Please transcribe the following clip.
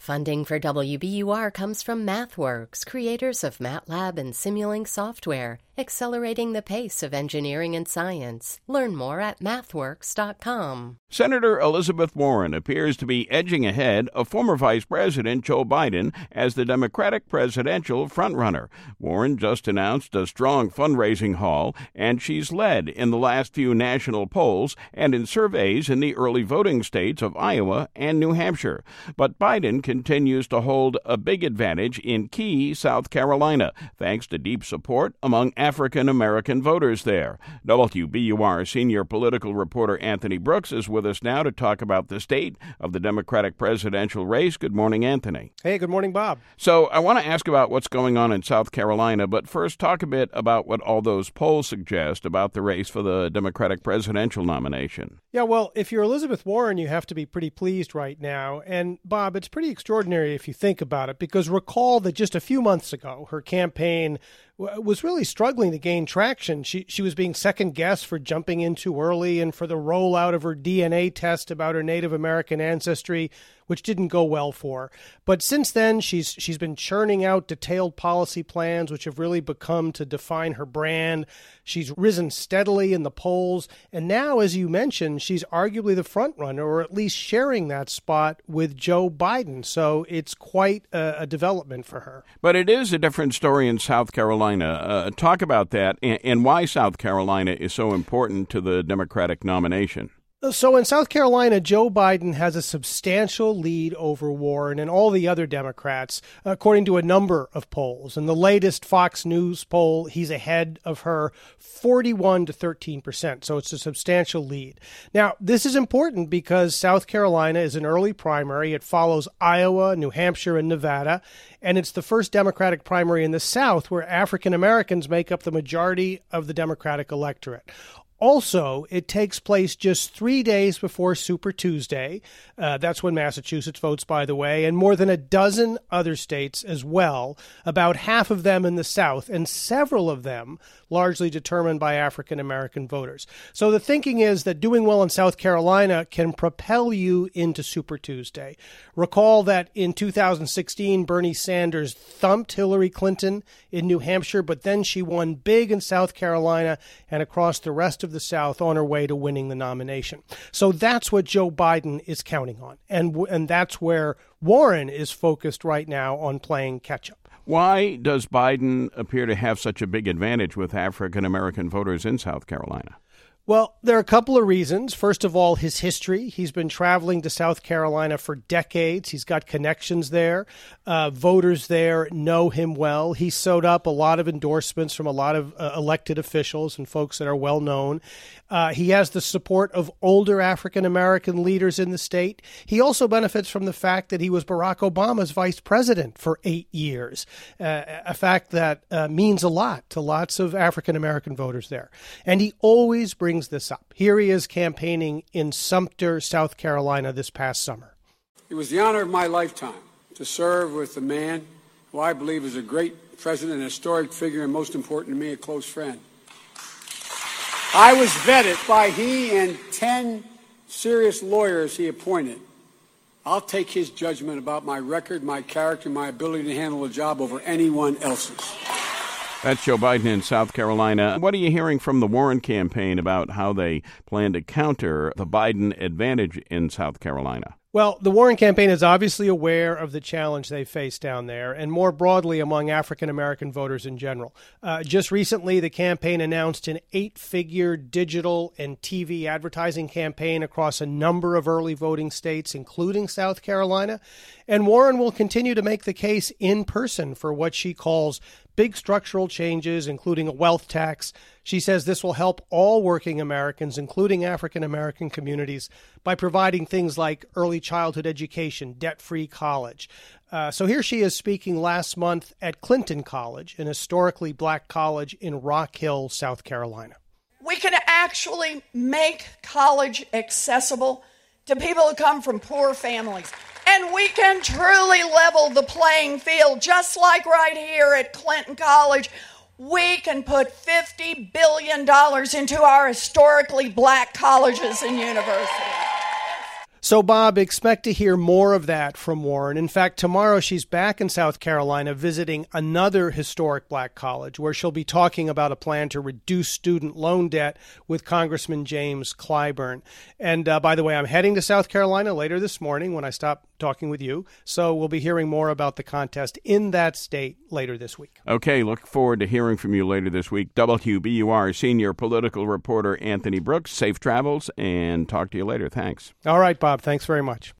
Funding for WBUR comes from MathWorks, creators of MATLAB and Simulink software, accelerating the pace of engineering and science. Learn more at mathworks.com. Senator Elizabeth Warren appears to be edging ahead of former Vice President Joe Biden as the Democratic presidential frontrunner. Warren just announced a strong fundraising haul, and she's led in the last few national polls and in surveys in the early voting states of Iowa and New Hampshire. But Biden continues to hold a big advantage in key South Carolina, thanks to deep support among African-American voters there. WBUR senior political reporter Anthony Brooks is with us now to talk about the state of the Democratic presidential race. Good morning, Anthony. Hey, good morning, Bob. So I want to ask about what's going on in South Carolina, but first talk a bit about what all those polls suggest about the race for the Democratic presidential nomination. Yeah, well, if you're Elizabeth Warren, you have to be pretty pleased right now. And, Bob, it's pretty extraordinary if you think about it, because recall that just a few months ago, her campaign was really struggling to gain traction. She was being second-guessed for jumping in too early and for the rollout of her DNA test about her Native American ancestry, which didn't go well for her. But since then, she's been churning out detailed policy plans, which have really become to define her brand. She's risen steadily in the polls. And now, as you mentioned, she's arguably the front runner, or at least sharing that spot with Joe Biden. So it's quite a development for her. But it is a different story in South Carolina. Talk about that and why South Carolina is so important to the Democratic nomination. So in South Carolina, Joe Biden has a substantial lead over Warren and all the other Democrats, according to a number of polls. In the latest Fox News poll, he's ahead of her 41 to 13%. So it's a substantial lead. Now, this is important because South Carolina is an early primary. It follows Iowa, New Hampshire, and Nevada. And it's the first Democratic primary in the South where African Americans make up the majority of the Democratic electorate. Also, it takes place just 3 days before Super Tuesday. That's when Massachusetts votes, by the way, and more than a dozen other states as well, about half of them in the South, and several of them largely determined by African-American voters. So the thinking is that doing well in South Carolina can propel you into Super Tuesday. Recall that in 2016, Bernie Sanders thumped Hillary Clinton in New Hampshire, but then she won big in South Carolina and across the rest of the South on her way to winning the nomination. So that's what Joe Biden is counting on. And that's where Warren is focused right now on playing catch-up. Why does Biden appear to have such a big advantage with African-American voters in South Carolina? Well, there are a couple of reasons. First of all, his history. He's been traveling to South Carolina for decades. He's got connections there. Voters there know him well. He sewed up a lot of endorsements from a lot of elected officials and folks that are well known. He has the support of older African-American leaders in the state. He also benefits from the fact that he was Barack Obama's vice president for 8 years, a fact that means a lot to lots of African-American voters there. And he always brings this up. Here he is campaigning in Sumter, South Carolina this past summer. It was the honor of my lifetime to serve with the man who I believe is a great president, a historic figure, and most important to me, a close friend. I was vetted by he and 10 serious lawyers he appointed. I'll take his judgment about my record, my character, my ability to handle a job over anyone else's. That's Joe Biden in South Carolina. What are you hearing from the Warren campaign about how they plan to counter the Biden advantage in South Carolina? Well, the Warren campaign is obviously aware of the challenge they face down there, and more broadly among African-American voters in general. Just recently, the campaign announced an 8-figure digital and TV advertising campaign across a number of early voting states, including South Carolina. And Warren will continue to make the case in person for what she calls big structural changes, including a wealth tax. She says this will help all working Americans, including African-American communities, by providing things like early childhood education, debt-free college. So here she is speaking last month at Clinton College, an historically black college in Rock Hill, South Carolina. We can actually make college accessible to people who come from poor families. And we can truly level the playing field, just like right here at Clinton College. We can put $50 billion into our historically black colleges and universities. So, Bob, expect to hear more of that from Warren. In fact, tomorrow she's back in South Carolina visiting another historic black college where she'll be talking about a plan to reduce student loan debt with Congressman James Clyburn. And by the way, I'm heading to South Carolina later this morning when I stop talking with you. So we'll be hearing more about the contest in that state later this week. Okay, look forward to hearing from you later this week. WBUR senior political reporter Anthony Brooks, safe travels, and talk to you later. Thanks. All right, Bob. Thanks very much.